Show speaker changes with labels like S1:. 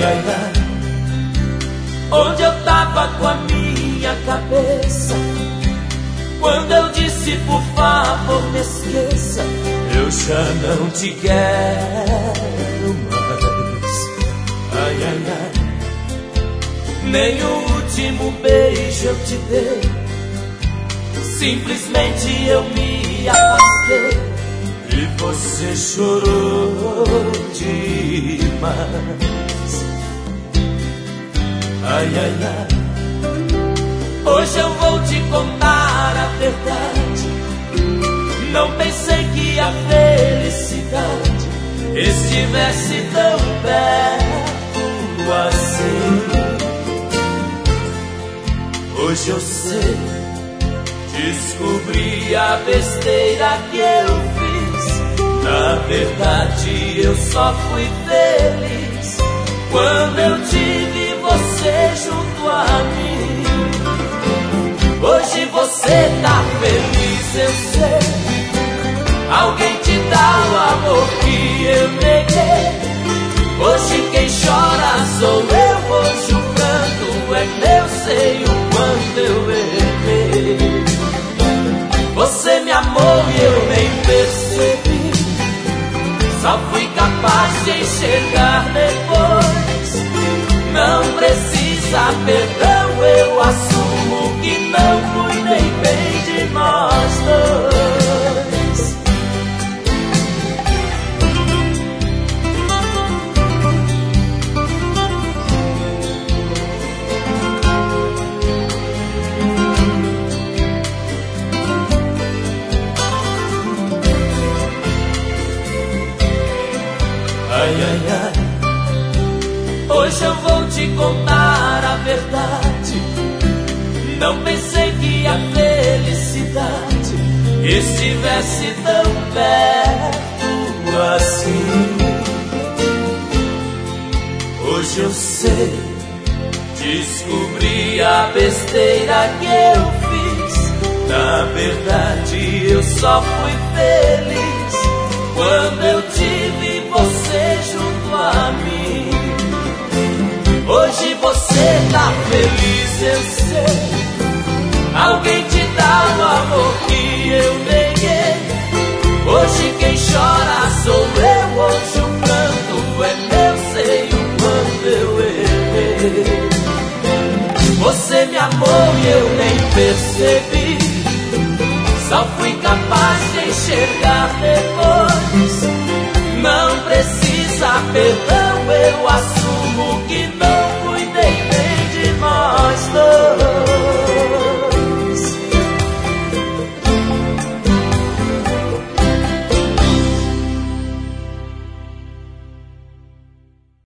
S1: ai, ai. Onde eu tava com a minha cabeça quando eu disse por favor me esqueça? Eu já não te quero mais. Ai, ai, ai. Nem o último beijo eu te dei, simplesmente eu me afastei e você chorou demais. Ai, ai, ai. Hoje eu vou te contar a verdade. Não pensei que a felicidade estivesse tão perto assim. Hoje eu sei, descobri a besteira que eu fiz. Na verdade eu só fui feliz quando eu tive você junto a mim. Hoje você tá feliz, eu sei. Alguém te dá o amor que eu neguei. Hoje quem chora sou eu. Hoje o pranto é meu, sei o quanto eu errei. Você me amou e eu nem percebi. Só fui capaz de enxergar depois. Não precisa perdão, eu assumo que não cuidei bem de nós dois. Ai, ai, ai. Hoje eu vou te contar a verdade. Não pensei que a felicidade estivesse tão perto assim. Hoje eu sei, descobri a besteira que eu fiz. Na verdade eu só fui feliz quando eu tive você junto a mim. Hoje você tá feliz, eu sei. Alguém te dá o amor que eu neguei. Hoje quem chora sou eu. Hoje o pranto é meu, sei o quanto eu errei. Você me amou e eu nem percebi. Só fui capaz de enxergar depois. Não precisa perdão, eu assumo